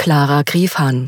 Clara Griefahn.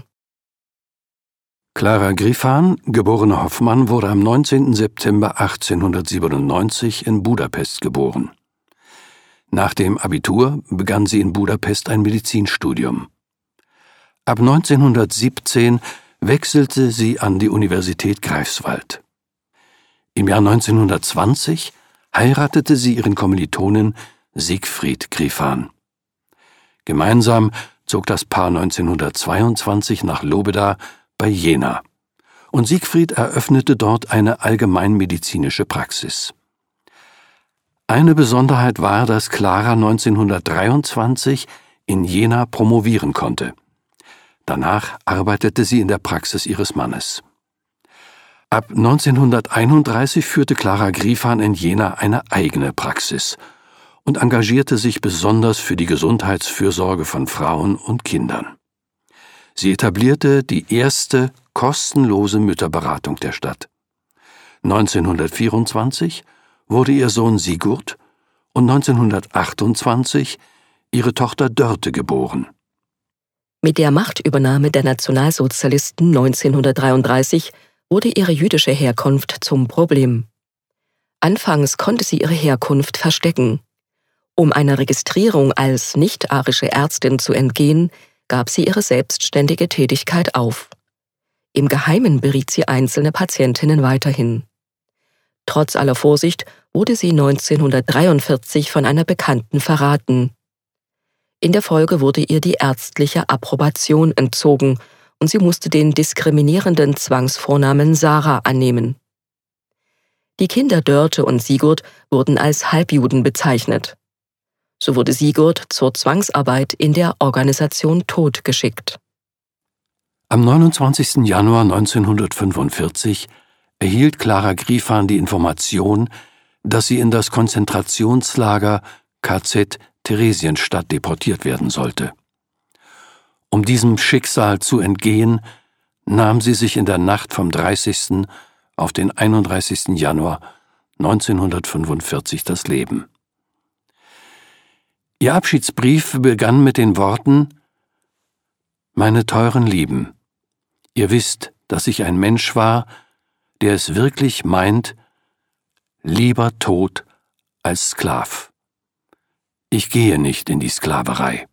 Clara Griefahn, geborene Hoffmann, wurde am 19. September 1897 in Budapest geboren. Nach dem Abitur begann sie in Budapest ein Medizinstudium. Ab 1917 wechselte sie an die Universität Greifswald. Im Jahr 1920 heiratete sie ihren Kommilitonen Siegfried Griefahn. Gemeinsam zog das Paar 1922 nach Lobeda bei Jena, und Siegfried eröffnete dort eine allgemeinmedizinische Praxis. Eine Besonderheit war, dass Clara 1923 in Jena promovieren konnte. Danach arbeitete sie in der Praxis ihres Mannes. Ab 1931 führte Clara Griefahn in Jena eine eigene Praxis und engagierte sich besonders für die Gesundheitsfürsorge von Frauen und Kindern. Sie etablierte die erste kostenlose Mütterberatung der Stadt. 1924 wurde ihr Sohn Sigurd und 1928 ihre Tochter Dörte geboren. Mit der Machtübernahme der Nationalsozialisten 1933 wurde ihre jüdische Herkunft zum Problem. Anfangs konnte sie ihre Herkunft verstecken. Um einer Registrierung als nicht-arische Ärztin zu entgehen, gab sie ihre selbstständige Tätigkeit auf. Im Geheimen beriet sie einzelne Patientinnen weiterhin. Trotz aller Vorsicht wurde sie 1943 von einer Bekannten verraten. In der Folge wurde ihr die ärztliche Approbation entzogen und sie musste den diskriminierenden Zwangsvornamen Sarah annehmen. Die Kinder Dörte und Sigurd wurden als Halbjuden bezeichnet. So wurde Sigurd zur Zwangsarbeit in der Organisation Tod geschickt. Am 29. Januar 1945 erhielt Clara Griefahn die Information, dass sie in das Konzentrationslager KZ Theresienstadt deportiert werden sollte. Um diesem Schicksal zu entgehen, nahm sie sich in der Nacht vom 30. auf den 31. Januar 1945 das Leben. Ihr Abschiedsbrief begann mit den Worten: »Meine teuren Lieben, ihr wisst, dass ich ein Mensch war, der es wirklich meint, lieber tot als Sklav. Ich gehe nicht in die Sklaverei.«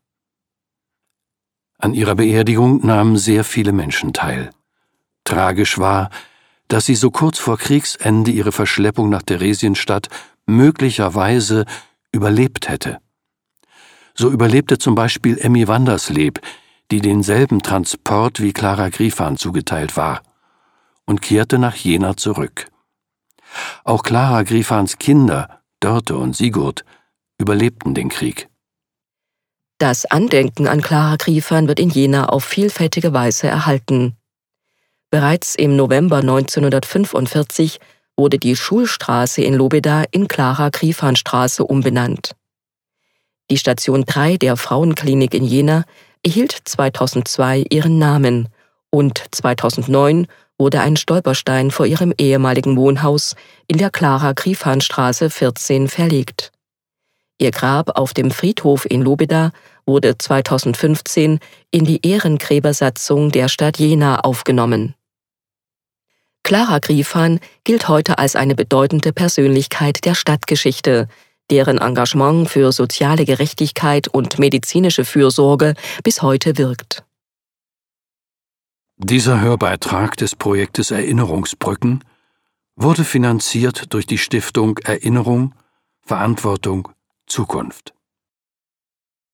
An ihrer Beerdigung nahmen sehr viele Menschen teil. Tragisch war, dass sie so kurz vor Kriegsende ihre Verschleppung nach Theresienstadt möglicherweise überlebt hätte. So überlebte zum Beispiel Emmy Wandersleb, die denselben Transport wie Clara Griefahn zugeteilt war, und kehrte nach Jena zurück. Auch Clara Griefahns Kinder, Dörte und Sigurd, überlebten den Krieg. Das Andenken an Clara Griefahn wird in Jena auf vielfältige Weise erhalten. Bereits im November 1945 wurde die Schulstraße in Lobeda in Clara-Griefahn-Straße umbenannt. Die Station 3 der Frauenklinik in Jena erhielt 2002 ihren Namen und 2009 wurde ein Stolperstein vor ihrem ehemaligen Wohnhaus in der Clara-Griefahn-Straße 14 verlegt. Ihr Grab auf dem Friedhof in Lobeda wurde 2015 in die Ehrengräbersatzung der Stadt Jena aufgenommen. Clara Griefahn gilt heute als eine bedeutende Persönlichkeit der Stadtgeschichte, deren Engagement für soziale Gerechtigkeit und medizinische Fürsorge bis heute wirkt. Dieser Hörbeitrag des Projektes Erinnerungsbrücken wurde finanziert durch die Stiftung Erinnerung, Verantwortung, Zukunft.